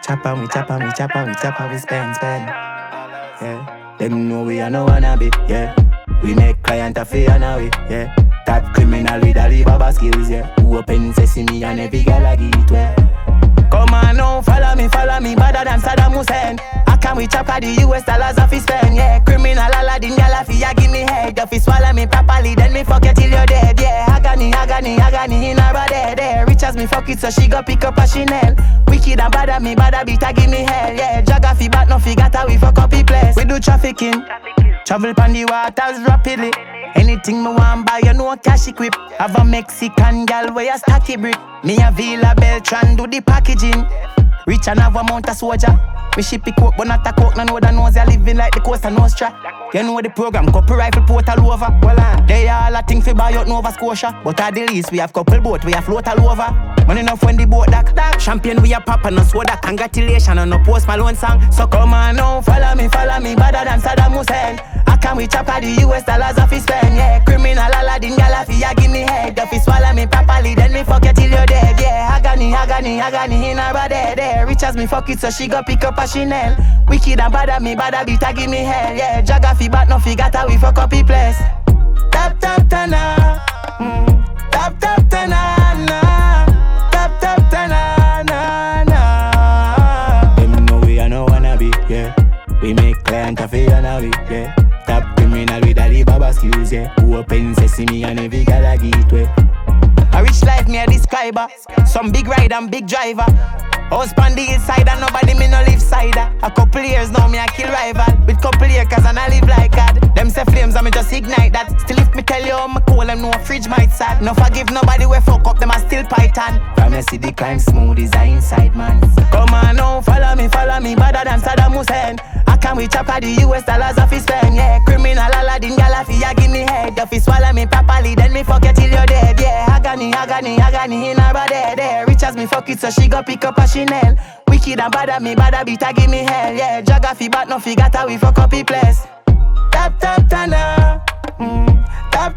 Chop and we chop and we chop and we chop and we spend. Yeah, them know we are no wanna be. Yeah, we make client a fear now. Yeah, top criminal with Alibaba skills. Yeah, who open sesame and every girl I get wet. Come on now, follow me, better than Saddam Hussein. I can we chop at the US dollars off his spend. Yeah, criminal Aladdin, y'all ya give me head. If you swallow me properly, then me fuck it till you're dead. Yeah, agony in her body. There, rich as me fuck it, so she go pick up a Chanel. Wicked and bad me, bad beat, give me hell. Yeah, geography, but no figure, we fuck up the place. We do trafficking, travel pan the waters rapidly. Anything me want buy, you know cash equip. Have a Mexican gal where you stack it brick. Me a Villa Beltran do the packaging. Rich and have a mount of soldier. We ship it coke but not a coke. None know the nose, you living like the Costa Nostra. You know the program, couple rifle port all over. Well, they all a thing fi buy out Nova Scotia. But at the least we have couple boat, we have float all over. Money enough when the boat dock. Champion we a pop and no soda. Congratulations on no Post Malone song. So come on now, follow me, better than Saddam Hussein. I can we chop at the US dollars off his spend. Yeah, criminal Aladdin, Galafi, ya give me head. If you swallow me properly, then me fuck it till you're dead. Yeah, agony in her body. There, rich as me fuck it, so she go pick up a Chanel. Wicked and bad beat, give me hell. Yeah, geography, but no figure, we fuck up the place. Tap tana, tap tana, tap tana. Them know we are no wanna be, yeah. We make client a fair now, yeah. Top criminal with Alibaba skills, yeah. Who open sesame and every girl I get way. A rich life me a describer. Some big ride and big driver. House pan the inside and nobody me no live cider. A couple years now me a kill rival. With couple years cause I live like God. Them say flames and me just ignite that. Still if me tell you how me cool, them know a fridge might sad. No forgive nobody we fuck up, them a still python. From you see the crime smooth is a inside man. Come on now, follow me, better than Saddam Hussein. I can we chop at the US dollars off his spend. Yeah, criminal Aladdin, Galafi, ya give me head. If you swallow me properly, then me fuck it till you're dead. Yeah, agony in her body. There, rich as me fuck it, so she go pick up a Chanel. Wicked and bad beat, give me hell. Yeah, geography, but no figure, we fuck up the place. Tap tana, tap